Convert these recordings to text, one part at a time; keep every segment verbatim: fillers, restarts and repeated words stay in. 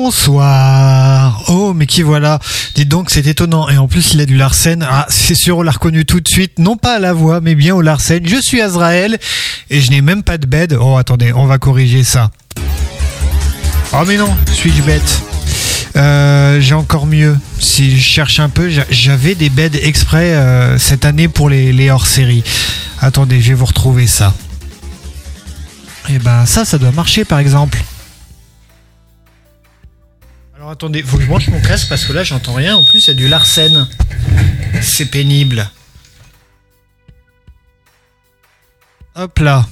Bonsoir. Oh, mais qui voilà. Dites donc, c'est étonnant. Et en plus, il a du Larsen. Ah, c'est sûr, on l'a reconnu tout de suite. Non pas à la voix, mais bien au Larsen. Je suis Azrael et je n'ai même pas de bed. Oh, attendez, on va corriger ça. Oh, mais non, suis-je bête? Euh, j'ai encore mieux. Si je cherche un peu, j'avais des beds exprès euh, cette année pour les, les hors-séries. Attendez, je vais vous retrouver ça. Et ben ça, ça doit marcher par exemple. Alors attendez, faut que je branche mon casque parce que là j'entends rien. En plus, il y a du Larsen. C'est pénible. Hop là.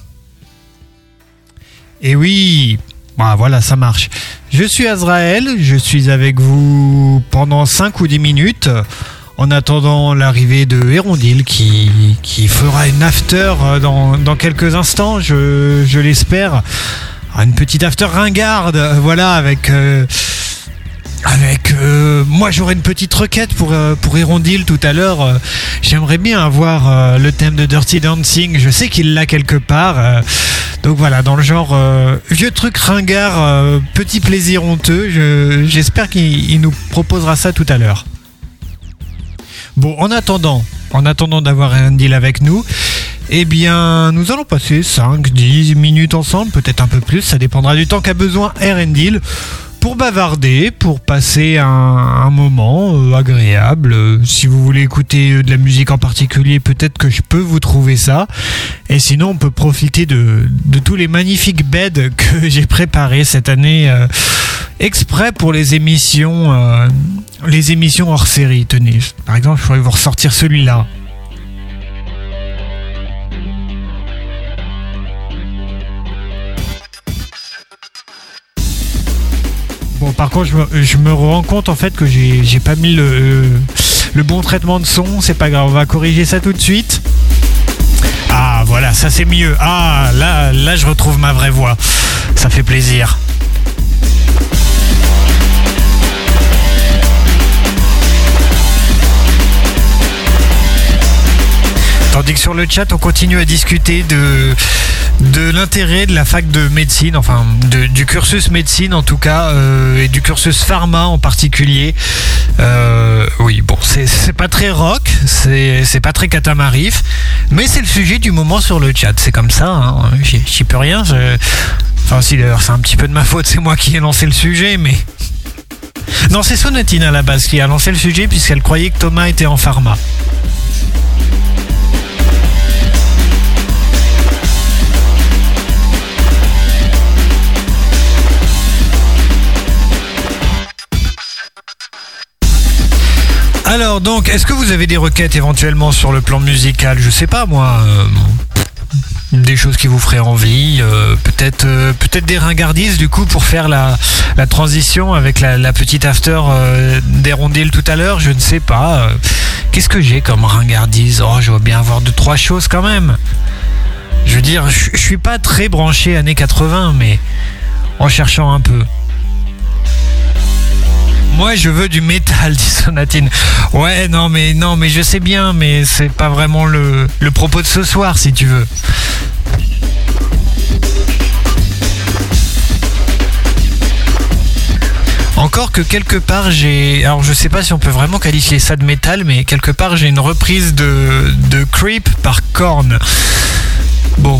Et oui. Bah voilà, ça marche. Je suis Azrael, je suis avec vous pendant cinq ou dix minutes en attendant l'arrivée de Hérondile qui, qui fera une after dans, dans quelques instants, je, je l'espère. Une petite after ringarde, voilà, avec... Euh, avec euh, moi j'aurais une petite requête pour, euh, pour Hérondile tout à l'heure. Euh, j'aimerais bien avoir euh, le thème de Dirty Dancing, je sais qu'il l'a quelque part. Euh, donc voilà, dans le genre euh, vieux truc ringard, euh, petit plaisir honteux, je, j'espère qu'il il nous proposera ça tout à l'heure. Bon, en attendant, en attendant d'avoir Hérondile avec nous, eh bien, nous allons passer cinq dix minutes ensemble, peut-être un peu plus, ça dépendra du temps qu'a besoin Hérondile, pour bavarder, pour passer un, un moment euh, agréable. Euh, si vous voulez écouter euh, de la musique en particulier, peut-être que je peux vous trouver ça. Et sinon, on peut profiter de, de tous les magnifiques beds que j'ai préparés cette année euh, exprès pour les émissions, euh, les émissions hors série. Tenez, par exemple, je pourrais vous ressortir celui-là. Bon, par contre, je me, je me rends compte en fait que j'ai, j'ai pas mis le, le bon traitement de son. C'est pas grave, on va corriger ça tout de suite. Ah, voilà, ça c'est mieux. Ah, là, là, je retrouve ma vraie voix. Ça fait plaisir. Tandis que sur le chat, on continue à discuter de, de l'intérêt de la fac de médecine, enfin de, du cursus médecine en tout cas, euh, et du cursus pharma en particulier. Euh, oui, bon, c'est, c'est pas très rock, c'est, c'est pas très catamarif, mais c'est le sujet du moment sur le chat. C'est comme ça, hein, j'y, j'y peux rien. Je... Enfin, si d'ailleurs, c'est un petit peu de ma faute, c'est moi qui ai lancé le sujet, mais. Non, c'est Sonatine à la base qui a lancé le sujet puisqu'elle croyait que Thomas était en pharma. Alors donc, est-ce que vous avez des requêtes éventuellement sur le plan musical? Je sais pas moi, euh, des choses qui vous feraient envie, euh, peut-être, euh, peut-être des ringardises du coup pour faire la, la transition avec la, la petite after euh, d'Hérondile tout à l'heure. Je ne sais pas. Euh, qu'est-ce que j'ai comme ringardise? Oh, je dois bien avoir deux trois choses quand même. Je veux dire, je, je suis pas très branché années quatre-vingts, mais en cherchant un peu. Moi, je veux du métal, dit Sonatine. Ouais, non, mais non, mais je sais bien, mais c'est pas vraiment le, le propos de ce soir, si tu veux. Encore que quelque part, j'ai... Alors, je sais pas si on peut vraiment qualifier ça de métal, mais quelque part, j'ai une reprise de, de Creep par Korn. Bon.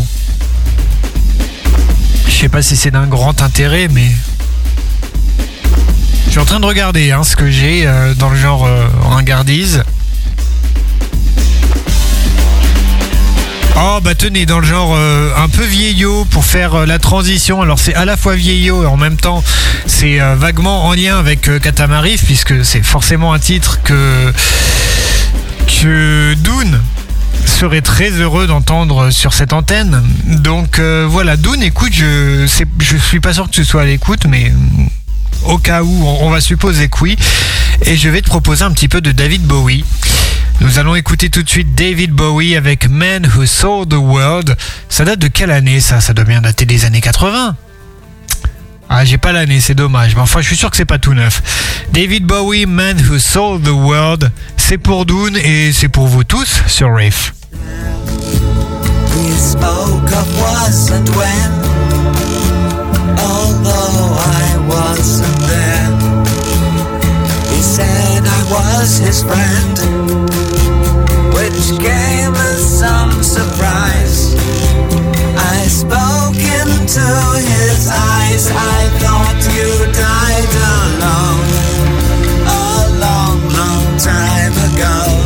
Je sais pas si c'est d'un grand intérêt, mais... Je suis en train de regarder hein, ce que j'ai euh, dans le genre euh, ringardise. Oh bah tenez, dans le genre euh, un peu vieillot pour faire euh, la transition. Alors c'est à la fois vieillot et en même temps c'est euh, vaguement en lien avec euh, Catamarif puisque c'est forcément un titre que, que Dune serait très heureux d'entendre sur cette antenne. Donc euh, voilà, Dune, écoute, je, c'est, je suis pas sûr que tu sois à l'écoute, mais... Au cas où, on va supposer que oui. Et je vais te proposer un petit peu de David Bowie. Nous allons écouter tout de suite David Bowie avec Man Who Sold the World. Ça date de quelle année ça? Ça doit bien dater des années quatre-vingts. Ah, j'ai pas l'année, c'est dommage. Mais enfin, je suis sûr que c'est pas tout neuf. David Bowie, Man Who Sold the World. C'est pour Dune et c'est pour vous tous sur Riff. We spoke of was and when, although I wasn't there. said I was his friend, which came as some surprise. I spoke into his eyes. I thought you died alone a long, long time ago.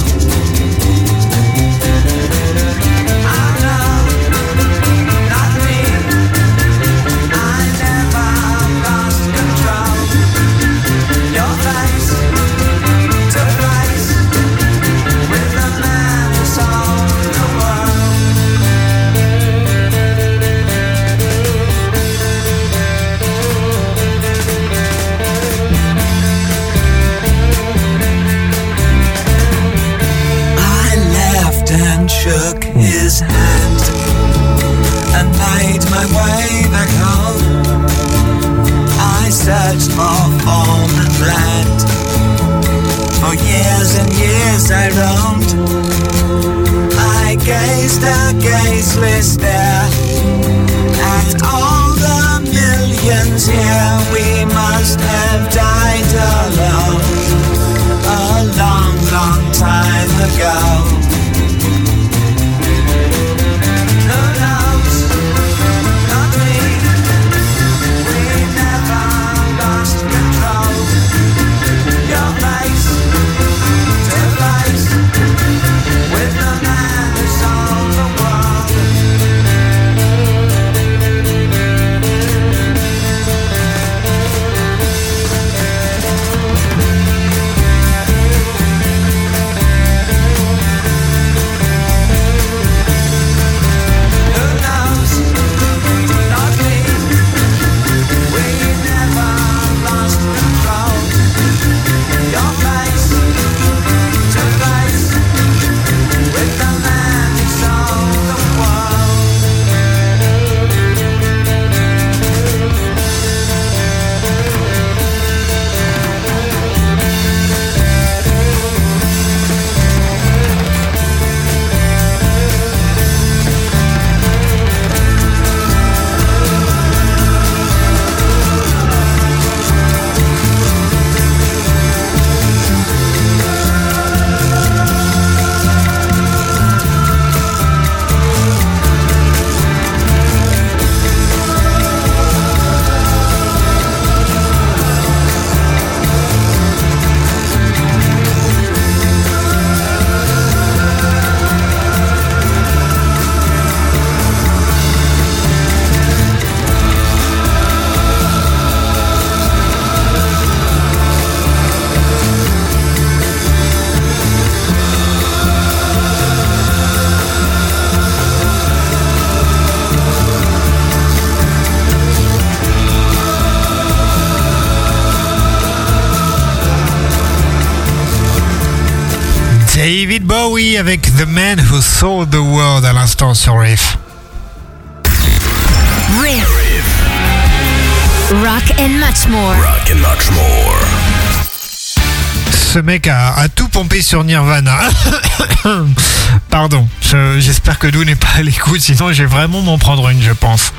Shook his hand and made my way back home. I searched for form and land. For years and years I roamed. I gazed a gazeless stare at all the millions here. We must have died alone a long, long time ago. David Bowie avec The Man Who Sold the World à l'instant sur Riff. Riff. Rock and much more. Rock and much more. Ce mec a, a tout pompé sur Nirvana. Pardon, je, j'espère que Dou n'est pas à l'écoute, sinon je vais vraiment m'en prendre une, je pense.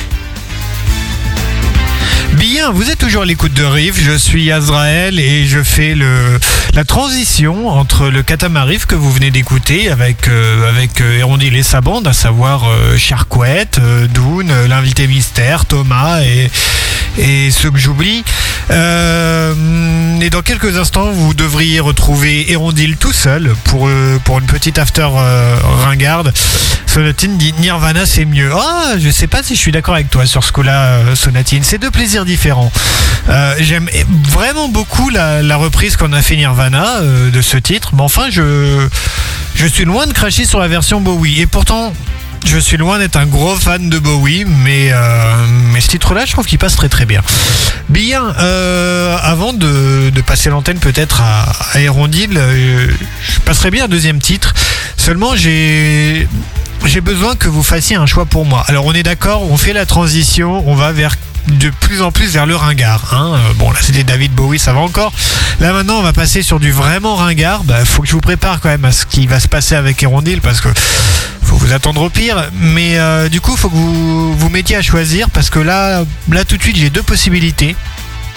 Bien, vous êtes toujours à l'écoute de Riff, je suis Azrael et je fais le, la transition entre le Katamari que vous venez d'écouter avec, euh, avec euh, Hérondile et sa bande, à savoir euh, Sharkouette, euh, Dune, euh, l'invité mystère, Thomas et, et ceux que j'oublie. Euh, et dans quelques instants, vous devriez retrouver Hérondile tout seul pour, euh, pour une petite after euh, ringarde. Sonatine dit Nirvana c'est mieux. Ah, je sais pas si je suis d'accord avec toi sur ce coup-là, euh, Sonatine. C'est deux plaisirs différents. Euh, j'aime vraiment beaucoup la, la reprise qu'on a fait Nirvana euh, de ce titre, mais enfin je je suis loin de cracher sur la version Bowie. Et pourtant, je suis loin d'être un gros fan de Bowie, mais, euh, mais ce titre-là, je trouve qu'il passe très très bien. Bien, euh, avant de, de passer l'antenne peut-être à, à Hérondile, euh, je passerai bien un deuxième titre. Seulement, j'ai, j'ai besoin que vous fassiez un choix pour moi. Alors, on est d'accord, on fait la transition, on va vers de plus en plus vers le ringard, hein. Bon, là c'était David Bowie, ça va encore. Là maintenant on va passer sur du vraiment ringard. Bah, faut que je vous prépare quand même à ce qui va se passer avec Hérondile, parce que faut vous attendre au pire. Mais euh, du coup faut que vous vous mettiez à choisir, parce que là, là tout de suite j'ai deux possibilités.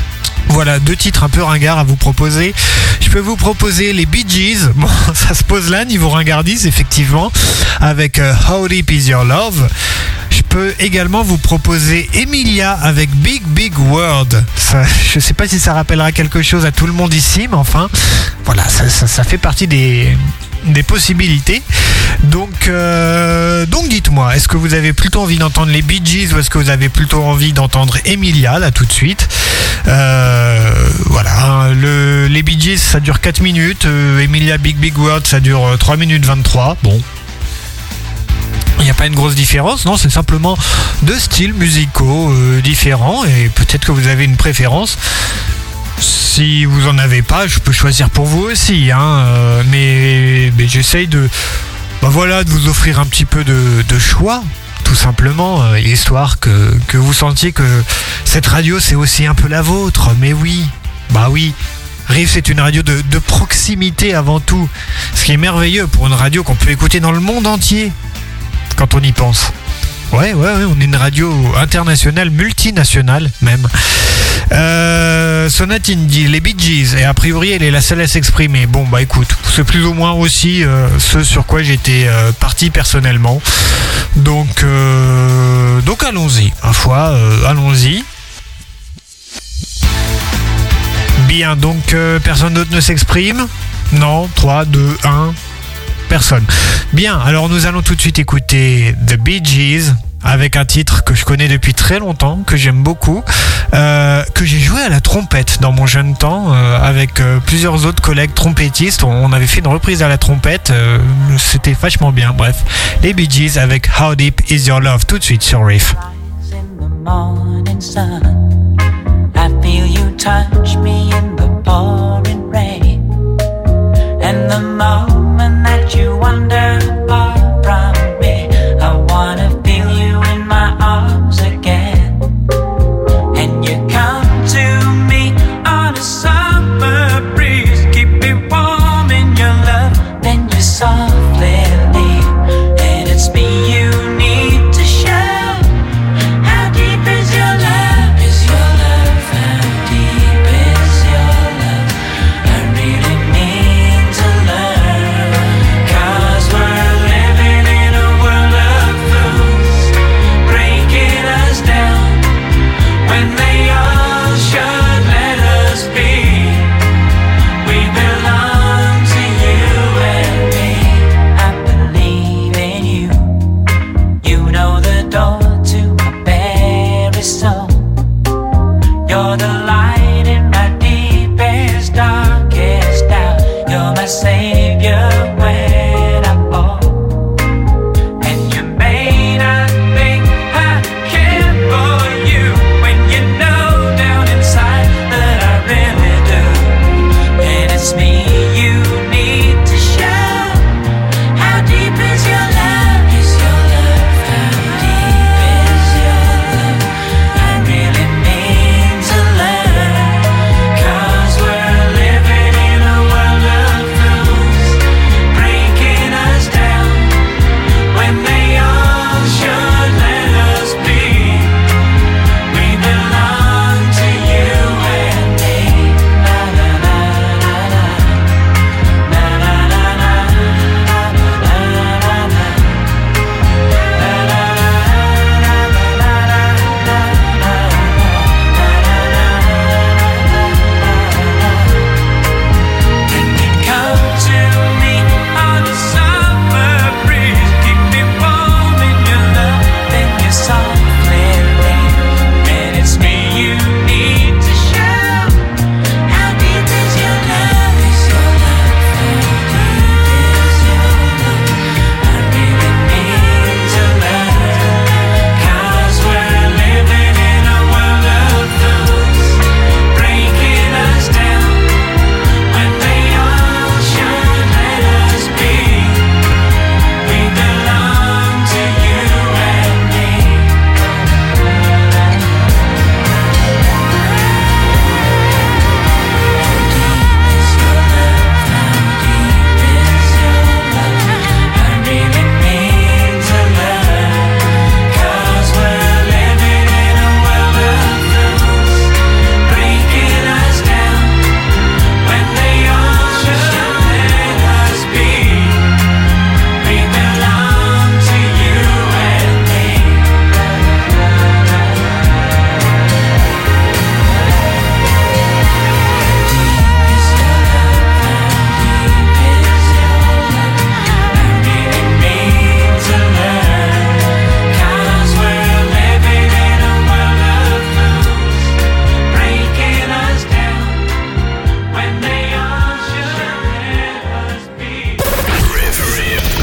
Voilà, deux titres un peu ringards à vous proposer. Je peux vous proposer les Bee Gees. Bon, ça se pose là, niveau ringardise, effectivement, avec euh, How Deep Is Your Love. Je peux également vous proposer Emilia avec Big Big World. Ça, je ne sais pas si ça rappellera quelque chose à tout le monde ici, mais enfin, voilà, ça, ça, ça fait partie des... des possibilités. Donc, euh, donc dites-moi, est-ce que vous avez plutôt envie d'entendre les Bee Gees ou est-ce que vous avez plutôt envie d'entendre Emilia là tout de suite? euh, Voilà, le, les Bee Gees ça dure quatre minutes, euh, Emilia Big Big World ça dure trois minutes vingt-trois. Bon, il n'y a pas une grosse différence, non, c'est simplement deux styles musicaux euh, différents et peut-être que vous avez une préférence. Si vous en avez pas, je peux choisir pour vous aussi, hein, euh, mais, mais j'essaye de, bah voilà, de vous offrir un petit peu de, de choix, tout simplement, euh, histoire que, que vous sentiez que cette radio c'est aussi un peu la vôtre. Mais oui, bah oui, Riff c'est une radio de, de proximité avant tout, ce qui est merveilleux pour une radio qu'on peut écouter dans le monde entier, quand on y pense. Ouais, ouais, ouais, on est une radio internationale, multinationale même. Euh, Sonatine dit les Bee Gees, et a priori elle est la seule à s'exprimer. Bon bah écoute, c'est plus ou moins aussi euh, ce sur quoi j'étais euh, parti personnellement. Donc, euh, donc allons-y, ma foi, euh, allons-y. Bien, donc euh, personne d'autre ne s'exprime? Non, trois, deux, un... Personne. Bien, alors nous allons tout de suite écouter The Bee Gees avec un titre que je connais depuis très longtemps, que j'aime beaucoup, euh, que j'ai joué à la trompette dans mon jeune temps euh, avec euh, plusieurs autres collègues trompettistes. On avait fait une reprise à la trompette, euh, c'était vachement bien. Bref, les Bee Gees avec How Deep Is Your Love tout de suite sur Riff. You wander far from me. I wanna feel you in my arms again. And you come to me on a summer breeze. Keep me warm in your love. Then you softly leave. And it's me you need to show. How deep is your love? Is your love? How deep is your love? I really need to learn.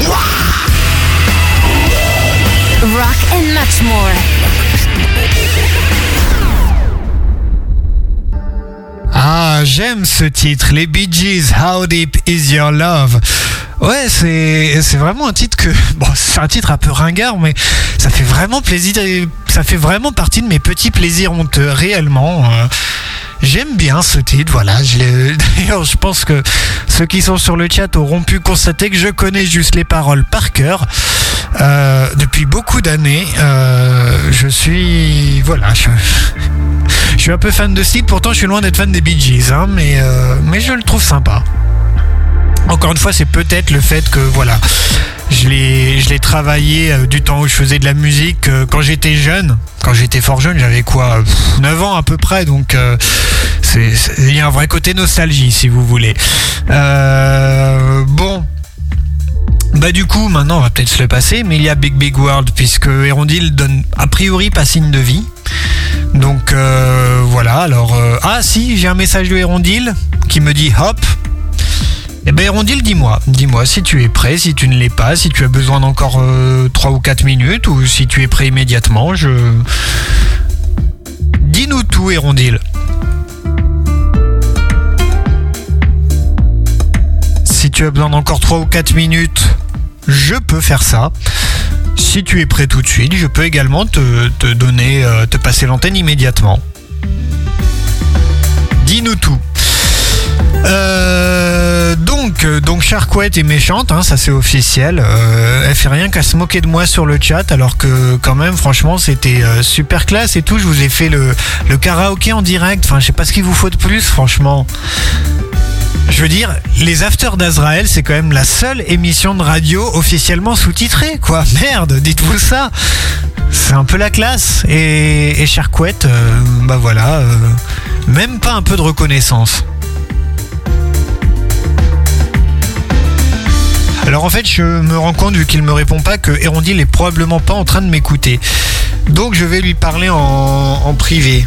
Rock and much more. Ah, j'aime ce titre, les Bee Gees, How Deep Is Your Love. Ouais, c'est c'est vraiment un titre que bon, c'est un titre un peu ringard, mais ça fait vraiment plaisir, ça fait vraiment partie de mes petits plaisirs honteux, réellement. Euh, J'aime bien ce titre, voilà. Je l'ai... D'ailleurs, je pense que ceux qui sont sur le chat auront pu constater que je connais juste les paroles par cœur. Euh, depuis beaucoup d'années, euh, je suis... Voilà, je... je suis un peu fan de ce titre, pourtant je suis loin d'être fan des Bee Gees, hein, mais, euh, mais je le trouve sympa. Encore une fois, c'est peut-être le fait que, voilà, je l'ai, je l'ai travaillé euh, du temps où je faisais de la musique, euh, quand j'étais jeune, quand j'étais fort jeune, j'avais quoi, pff, neuf ans à peu près, donc euh, c'est, c'est, il y a un vrai côté nostalgie, si vous voulez. Euh, bon, bah du coup, maintenant on va peut-être se le passer, mais il y a Big Big World, puisque Hérondile donne a priori pas signe de vie. Donc euh, voilà, alors... Euh, ah si, j'ai un message de Hérondile qui me dit hop. Eh ben Hérondile, dis-moi, dis-moi si tu es prêt, si tu ne l'es pas, si tu as besoin d'encore euh, trois ou quatre minutes, ou si tu es prêt immédiatement, je... Dis-nous tout, Hérondile. Si tu as besoin d'encore trois ou quatre minutes, je peux faire ça. Si tu es prêt tout de suite, je peux également te, te donner, euh, te passer l'antenne immédiatement. Dis-nous tout. Euh, donc, donc Sharkouette est méchante, hein, ça c'est officiel. Euh, elle fait rien qu'à se moquer de moi sur le chat, alors que quand même, franchement, c'était euh, super classe et tout. Je vous ai fait le, le karaoké en direct. Enfin, je sais pas ce qu'il vous faut de plus, franchement. Je veux dire, les Afters d'Azraël, c'est quand même la seule émission de radio officiellement sous-titrée, quoi. Merde, dites-vous ça. C'est un peu la classe. Et, et Sharkouette, euh, bah voilà, euh, même pas un peu de reconnaissance. Alors en fait, je me rends compte, vu qu'il me répond pas, que Hérondile est probablement pas en train de m'écouter. Donc je vais lui parler en, en privé.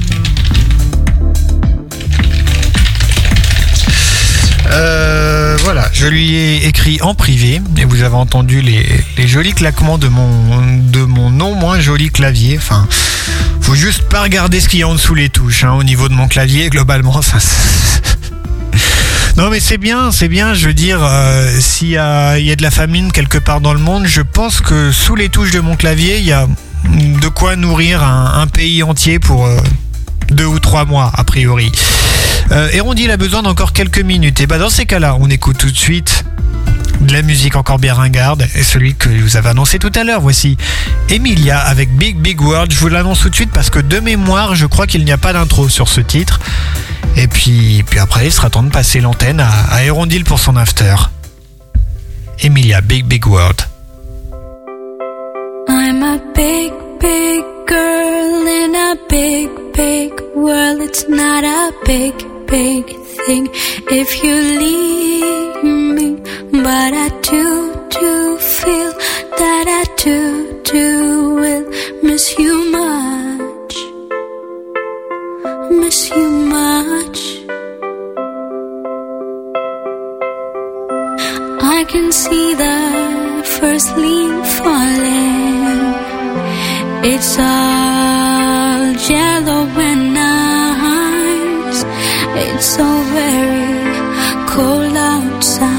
Euh, voilà, je lui ai écrit en privé et vous avez entendu les, les jolis claquements de mon, de mon non moins joli clavier. Enfin, faut juste pas regarder ce qu'il y a en dessous les touches, hein, au niveau de mon clavier, globalement, ça... Non mais c'est bien, c'est bien, je veux dire, euh, s'il y a, il y a de la famine quelque part dans le monde, je pense que sous les touches de mon clavier, il y a de quoi nourrir un, un pays entier pour euh, deux ou trois mois, a priori. Euh, Hérondile a besoin d'encore quelques minutes, et bah dans ces cas-là, on écoute tout de suite de la musique encore bien ringarde, et celui que vous avez annoncé tout à l'heure, voici Emilia avec Big Big World. Je vous l'annonce tout de suite parce que de mémoire, je crois qu'il n'y a pas d'intro sur ce titre. Et puis, puis après, il sera temps de passer l'antenne à, à Hérondile pour son after. Emilia, Big Big World. I'm a big, big girl in a big, big world. It's not a big, big thing if you leave me. But I do, do feel that I do, do will miss you much. Miss you much. I can see the first leaf falling. It's all yellow and nice. It's so very cold outside.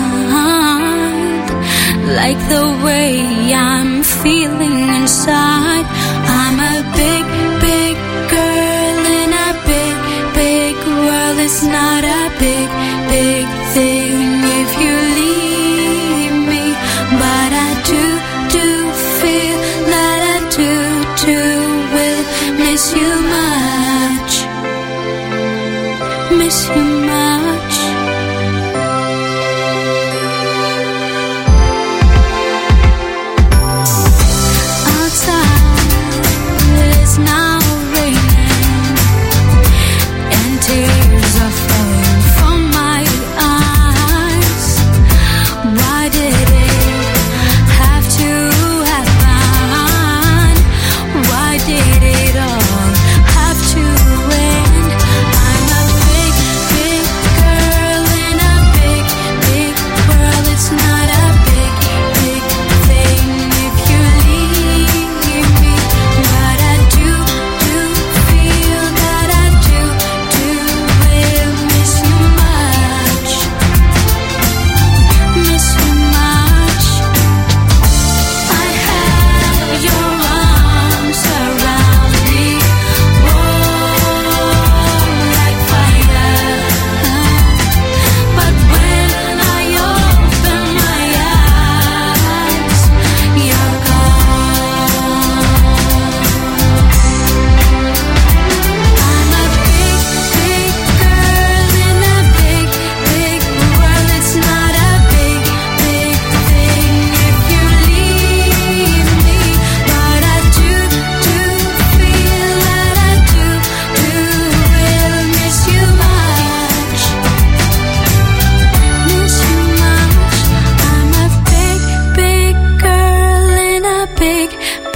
Like the way I'm feeling inside. I'm a big, big girl in a big, big world. It's not a big, big thing if you leave me. But I do, do feel that I do, do will miss you much. Miss you much. Tears are falling from my eyes.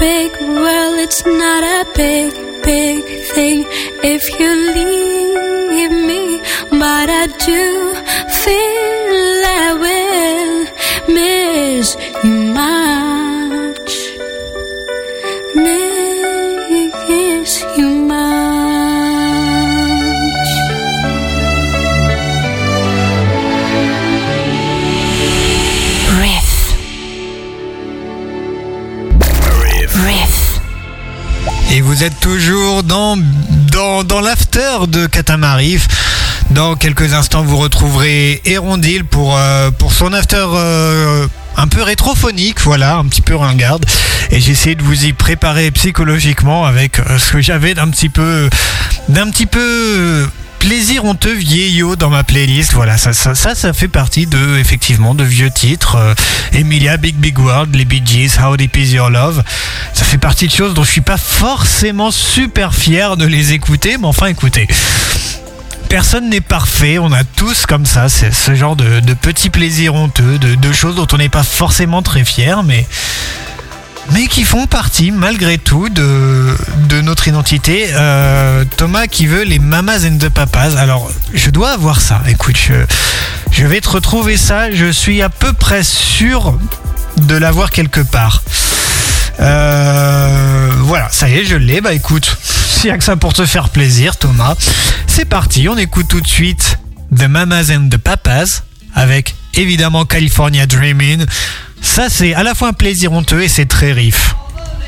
big world, it's not a big, big thing if you leave me. But I do feel I will miss you much. Miss you much. Riff. Riff. Et vous êtes toujours dans, dans, dans l'after de Katamariff. Dans quelques instants, vous retrouverez Hérondile pour, euh, pour son after euh, un peu rétrophonique, voilà, un petit peu ringarde. Et j'ai essayé de vous y préparer psychologiquement avec euh, ce que j'avais d'un petit peu, d'un petit peu plaisir honteux vieillot dans ma playlist. Voilà, ça, ça, ça, ça fait partie de, effectivement, de vieux titres. Euh, Emilia, Big Big World, les Bee Gees, How Deep Is Your Love. Ça fait partie de choses dont je suis pas forcément super fier de les écouter, mais enfin, écoutez. Personne n'est parfait, on a tous comme ça, c'est ce genre de, de petits plaisirs honteux, de, de choses dont on n'est pas forcément très fier, mais, mais qui font partie malgré tout de, de notre identité. Euh, Thomas qui veut les Mamas and the Papas, alors je dois avoir ça, écoute, je, je vais te retrouver ça, je suis à peu près sûr de l'avoir quelque part. Euh, voilà, ça y est, je l'ai, bah écoute, s'il y a que ça pour te faire plaisir, Thomas. C'est parti, on écoute tout de suite The Mamas and the Papas avec évidemment California Dreamin'. Ça, c'est à la fois un plaisir honteux et c'est très riff.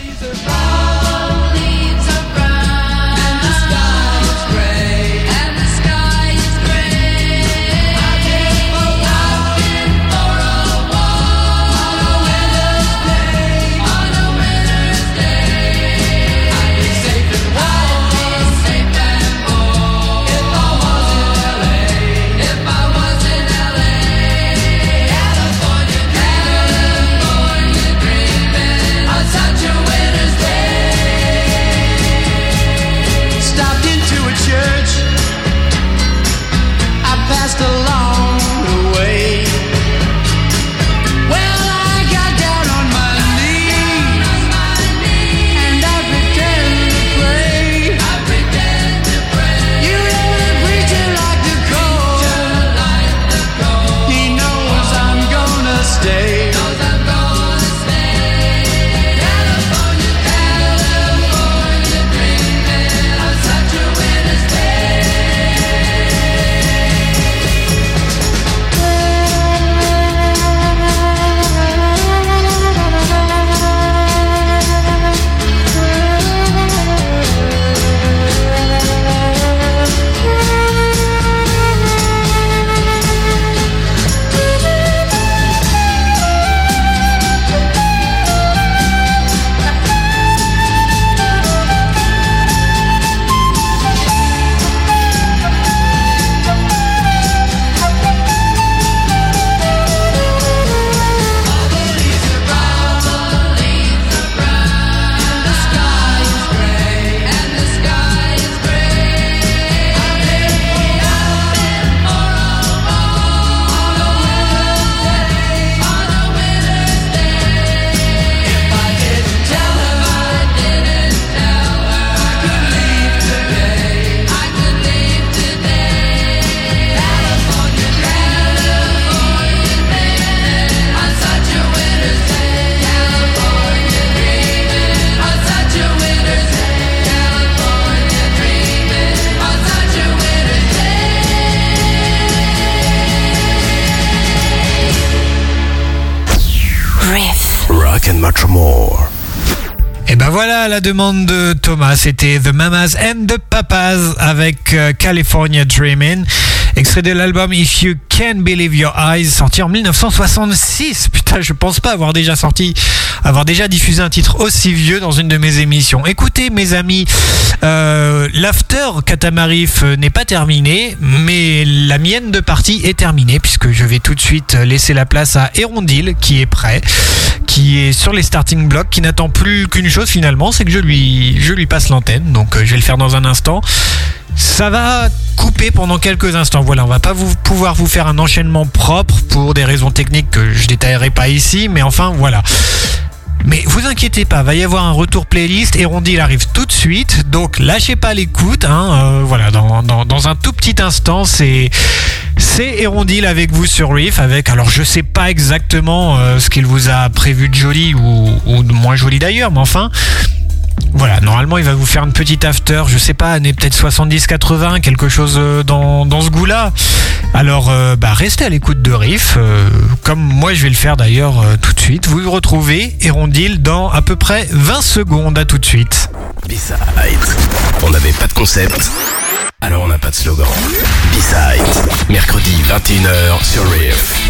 and much more. Et ben voilà la demande de Thomas, c'était The Mamas and the Papas avec euh, California Dreamin', extrait de l'album If You Can Believe Your Eyes, sorti en dix-neuf cent soixante-six. Putain, je pense pas avoir déjà sorti, avoir déjà diffusé un titre aussi vieux dans une de mes émissions. Écoutez mes amis, euh, l'after Katamariff n'est pas terminé, mais la mienne de partie est terminée, puisque je vais tout de suite laisser la place à Hérondile qui est prêt, qui est sur les starting blocks, qui n'attend plus qu'une chose finalement, c'est que je lui, je lui passe l'antenne. Donc euh, je vais le faire dans un instant. Ça va couper pendant quelques instants. Voilà, on va pas vous, pouvoir vous faire un enchaînement propre pour des raisons techniques que je détaillerai pas ici, mais enfin voilà. Mais vous inquiétez pas, va y avoir un retour playlist. Hérondile arrive tout de suite, donc lâchez pas l'écoute. Hein, euh, voilà, dans, dans, dans un tout petit instant, c'est c'est Hérondile avec vous sur Riff. Avec, alors je sais pas exactement euh, ce qu'il vous a prévu de joli ou, ou de moins joli d'ailleurs, mais enfin. Voilà, normalement il va vous faire une petite after, je sais pas, année peut-être soixante-dix quatre-vingts, quelque chose dans, dans ce goût-là. Alors euh, bah restez à l'écoute de Riff, euh, comme moi je vais le faire d'ailleurs euh, tout de suite. Vous retrouvez Hérondile dans à peu près vingt secondes, à tout de suite. B-Side. On n'avait pas de concept, alors on n'a pas de slogan. B-Side, mercredi vingt et une heures sur Riff.